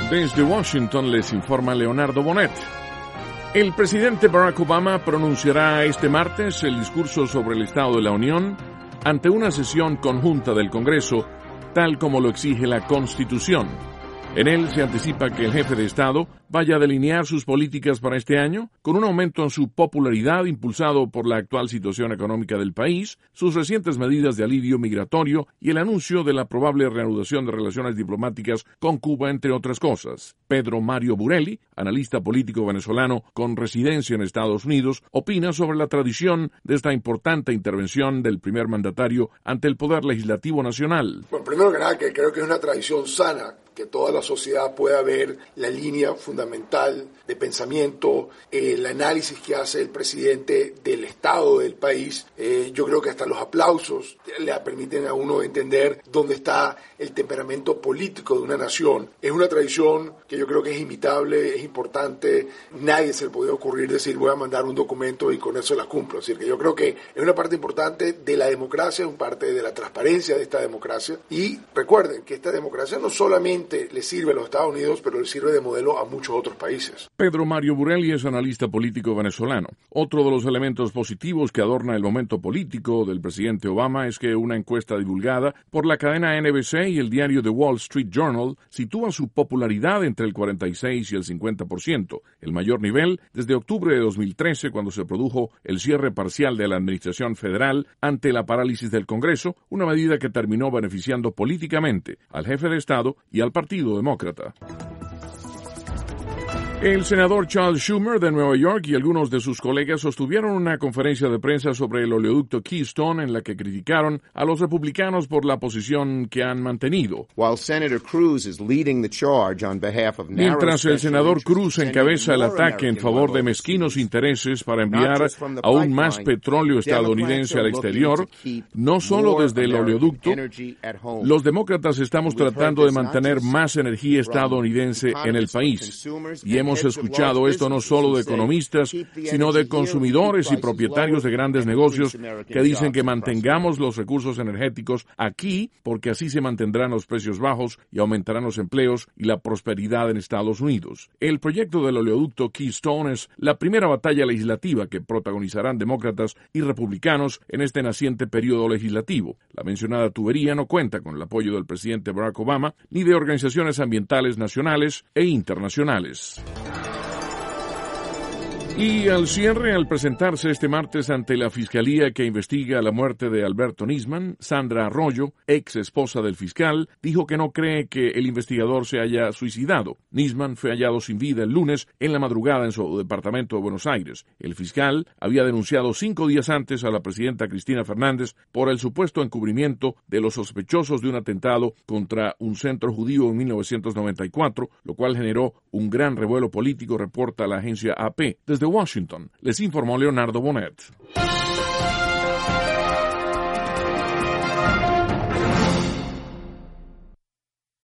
Desde Washington les informa Leonardo Bonet. El presidente Barack Obama pronunciará este martes el discurso sobre el Estado de la Unión ante una sesión conjunta del Congreso, tal como lo exige la Constitución. En él se anticipa que el jefe de Estado vaya a delinear sus políticas para este año, con un aumento en su popularidad impulsado por la actual situación económica del país, sus recientes medidas de alivio migratorio y el anuncio de la probable reanudación de relaciones diplomáticas con Cuba, entre otras cosas. Pedro Mario Burelli, analista político venezolano con residencia en Estados Unidos, opina sobre la tradición de esta importante intervención del primer mandatario ante el Poder Legislativo Nacional. Bueno, primero que nada, que creo que es una tradición sana que toda la sociedad pueda ver la línea fundamental de pensamiento, el análisis que hace el presidente del estado del país. Yo creo que hasta los aplausos le permiten a uno entender dónde está el temperamento político de una nación. Es una tradición que yo creo que es imitable, es importante. Nadie se le puede ocurrir decir voy a mandar un documento y con eso la cumplo. Es decir, que yo creo que es una parte importante de la democracia, es una parte de la transparencia de esta democracia. Y recuerden que esta democracia no solamente le sirve a los Estados Unidos, pero le sirve de modelo a muchos otros países. Pedro Mario Burelli es analista político venezolano. Otro de los elementos positivos que adorna el momento político del presidente Obama es que una encuesta divulgada por la cadena NBC y el diario The Wall Street Journal sitúa su popularidad entre el 46 y el 50%, el mayor nivel desde octubre de 2013, cuando se produjo el cierre parcial de la administración federal ante la parálisis del Congreso, una medida que terminó beneficiando políticamente al jefe de Estado y al Partido Demócrata. El senador Charles Schumer de Nueva York y algunos de sus colegas sostuvieron una conferencia de prensa sobre el oleoducto Keystone en la que criticaron a los republicanos por la posición que han mantenido. Mientras el senador Cruz encabeza el ataque en favor de mezquinos intereses para enviar aún más petróleo estadounidense al exterior, no solo desde el oleoducto, los demócratas estamos tratando de mantener más energía estadounidense en el país. Y hemos escuchado esto no solo de economistas, sino de consumidores y propietarios de grandes negocios que dicen que mantengamos los recursos energéticos aquí porque así se mantendrán los precios bajos y aumentarán los empleos y la prosperidad en Estados Unidos. El proyecto del oleoducto Keystone es la primera batalla legislativa que protagonizarán demócratas y republicanos en este naciente periodo legislativo. La mencionada tubería no cuenta con el apoyo del presidente Barack Obama ni de organizaciones ambientales nacionales e internacionales. Y al cierre, al presentarse este martes ante la fiscalía que investiga la muerte de Alberto Nisman, Sandra Arroyo, ex esposa del fiscal, dijo que no cree que el investigador se haya suicidado. Nisman fue hallado sin vida el lunes en la madrugada en su departamento de Buenos Aires. El fiscal había denunciado 5 días antes a la presidenta Cristina Fernández por el supuesto encubrimiento de los sospechosos de un atentado contra un centro judío en 1994, lo cual generó un gran revuelo político, reporta la agencia AP. Desde Washington, les informó Leonardo Bonet.